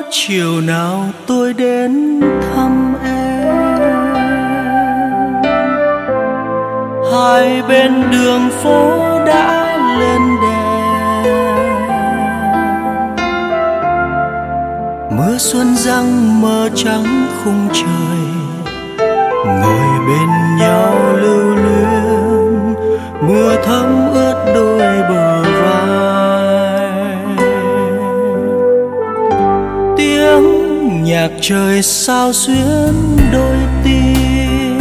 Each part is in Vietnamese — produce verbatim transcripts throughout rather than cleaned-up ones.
chiều nào tôi đến thăm em, hai bên đường phố đã lên đèn, mưa xuân răng mơ trắng khung trời, ngồi bên nhau lưu luyến, mưa thấm ướt đôi bờ vai. Tiếng nhạc trời sao xuyến đôi tim,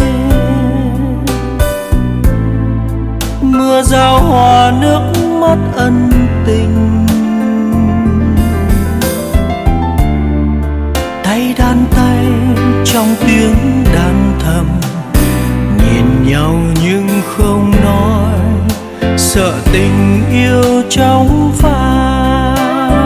mưa giao hòa nước mắt ân tình, tay đan tay trong tiếng đàn thầm, nhìn nhau nhưng không nói, sợ tình yêu trong phai.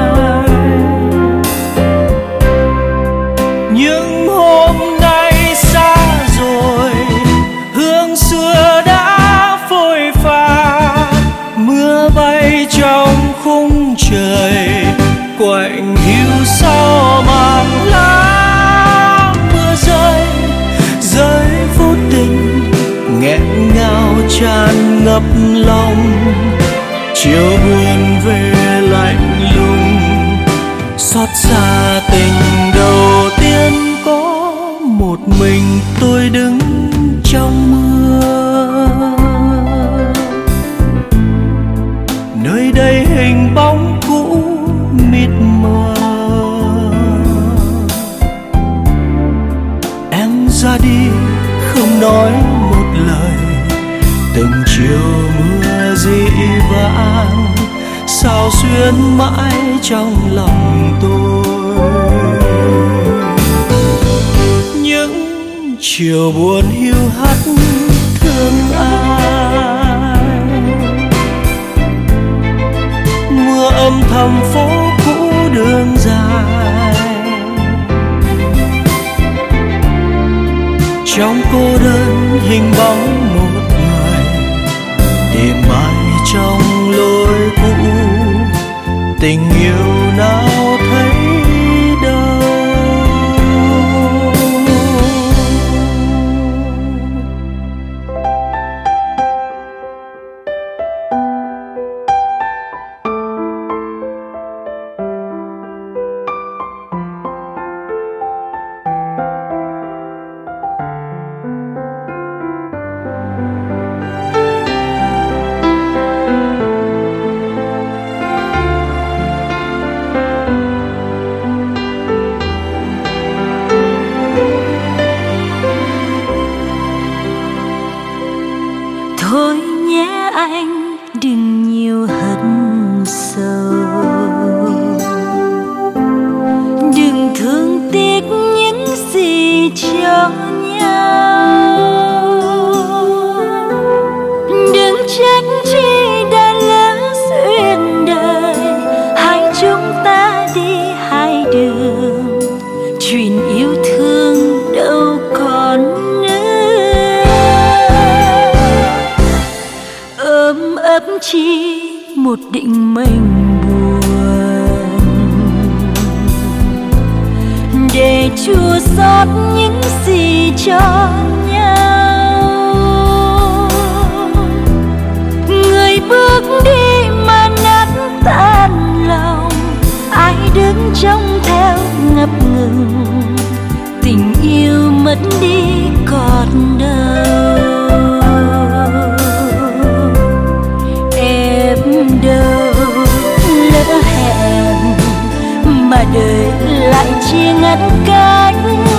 Nhưng hôm nay xa rồi, hương xưa đã phôi pha, mưa bay trong khung trời, quạnh hiu sau màn lá. Mưa rơi rơi vô tình, nghẹn ngào tràn ngập lòng, chiều buồn về lạnh lùng, xót xa tình đầu tiên có một mình tôi đứng trong mưa. Nơi đây hình bóng cũ mịt mờ, em ra đi không nói một lời, từng chiều mưa dĩ vãng sao xuyến mãi trong lòng tôi. Những chiều buồn hiu hắt thương ai, mưa âm thầm phố cũ đường dài, trong cô đơn hình bóng một người, tìm mãi trong lối cũ, tình yêu nào thấy đâu. Thôi nhé anh đừng nhiều hận sầu, đừng thương tiếc những gì cho nhau, đừng trách chi đã lỡ duyên đời, hai chúng ta đi hai đường, chuyện yêu thương đâu còn ấp chi một định mệnh buồn, để chua xót những gì cho nhau. Người bước đi mà nát tan lòng, ai đứng trông theo ngập ngừng, tình yêu mất đi còn đâu. Đâu lỡ hẹn mà đời lại chia ngăn cách,